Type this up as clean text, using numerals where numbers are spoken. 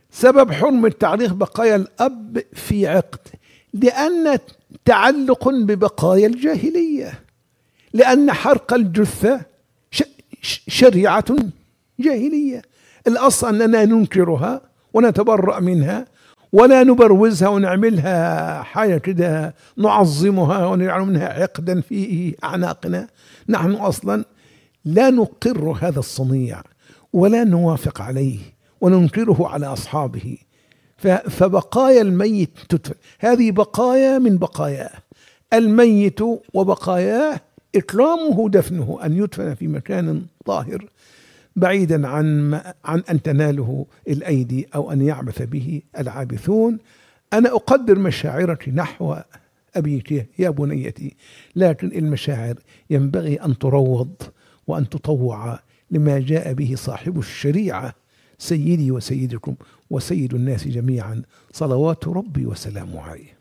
سبب حرمة تعليق بقايا الأب في عقد لأن تعلق ببقايا الجاهلية، لأن حرق الجثة شريعة جاهلية. الأصل أننا ننكرها ونتبرأ منها ولا نبروزها ونعملها حاجة كده نعظمها ونجعل منها عقدا في أعناقنا. نحن أصلا لا نقر هذا الصنيع ولا نوافق عليه وننكره على أصحابه. فبقايا الميت تدفن، هذه بقايا من بقاياه. الميت وبقاياه إكرامه دفنه، أن يدفن في مكان طاهر بعيدا عن أن تناله الأيدي أو أن يعبث به العابثون. أنا أقدر مشاعرك نحو أبيك يا بنيتي، لكن المشاعر ينبغي أن تروض وأن تطوع لما جاء به صاحب الشريعة سيدي وسيدكم وسيد الناس جميعا، صلوات ربي وسلامه عليه.